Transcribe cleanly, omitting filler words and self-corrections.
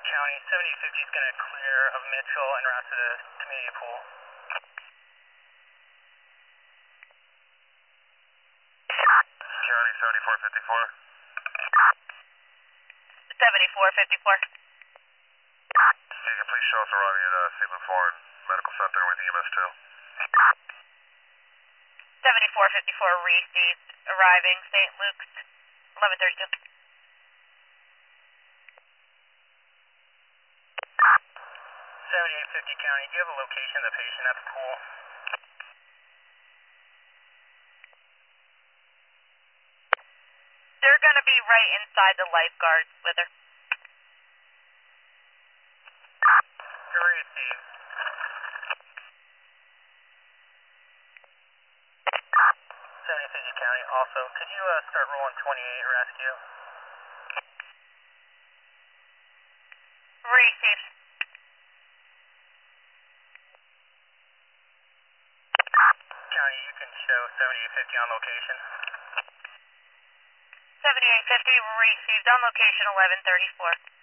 County, 7050 is going to clear of Mitchell and route to the community pool. County 7454. 7454. You can please show us arriving at Sigma Foreign Medical Center with EMS 2. 7454 received, arriving St. Luke's, 1132. 7850 County, do you have a location of the patient at the pool? They're going to be right inside the lifeguards with her. Received. 7050 County, also, could you start rolling 28 rescue? Received. County, you can show 7850 on location. 7850 received on location 1134.